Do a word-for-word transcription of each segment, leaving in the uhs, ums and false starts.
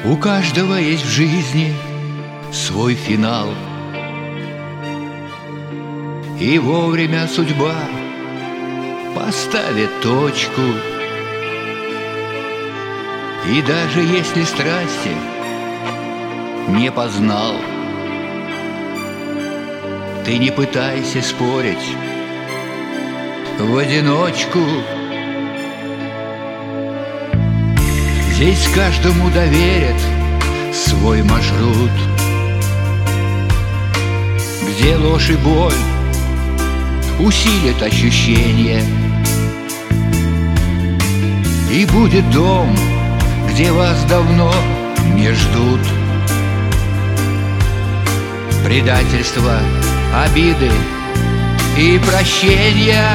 У каждого есть в жизни свой финал, и вовремя судьба поставит точку. И даже если страсти не познал, ты не пытайся спорить в одиночку. Здесь каждому доверят свой маршрут, где ложь и боль усилит ощущение. И будет дом, где вас давно не ждут. Предательство, обиды и прощения.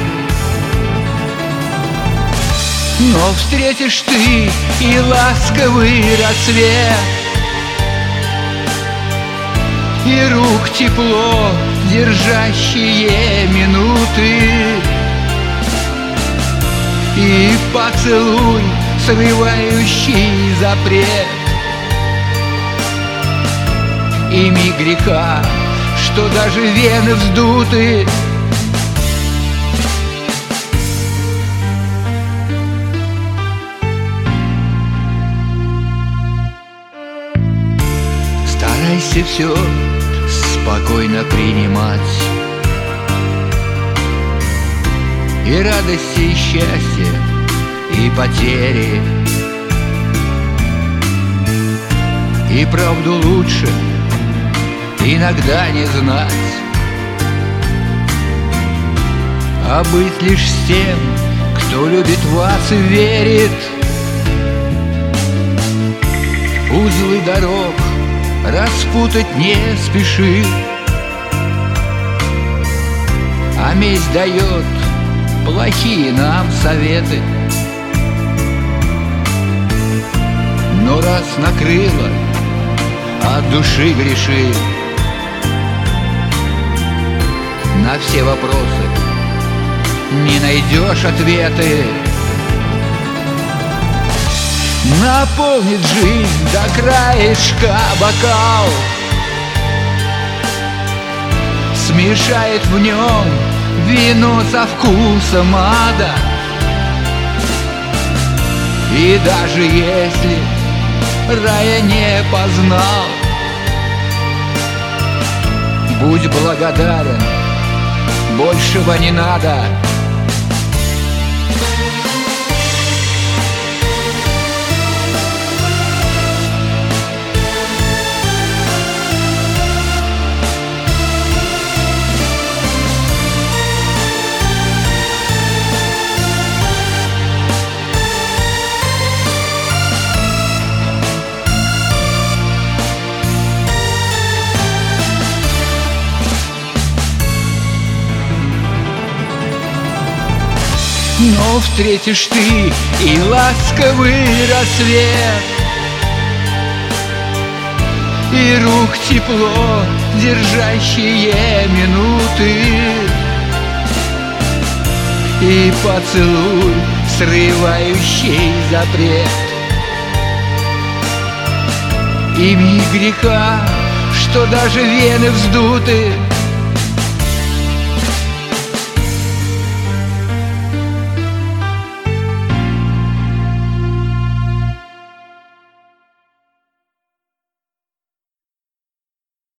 Но встретишь ты и ласковый рассвет, и рук тепло, держащие минуты, и поцелуй, срывающий запрет, и миг греха, что даже вены вздуты. Старайся все спокойно принимать, и радости, и счастье, и потери, и правду лучше иногда не знать, а быть лишь с тем, кто любит вас и верит. Узлы дорог распутать не спеши, а месть дает плохие нам советы. Но раз накрыло, от души греши. На все вопросы не найдешь ответы. Наполнит жизнь до краешка бокал, смешает в нем вино со вкусом ада. И даже если рая не познал, будь благодарен, большего не надо. Но встретишь ты и ласковый рассвет, и рук тепло, держащие минуты, и поцелуй, срывающий запрет, и миг греха, что даже вены вздуты.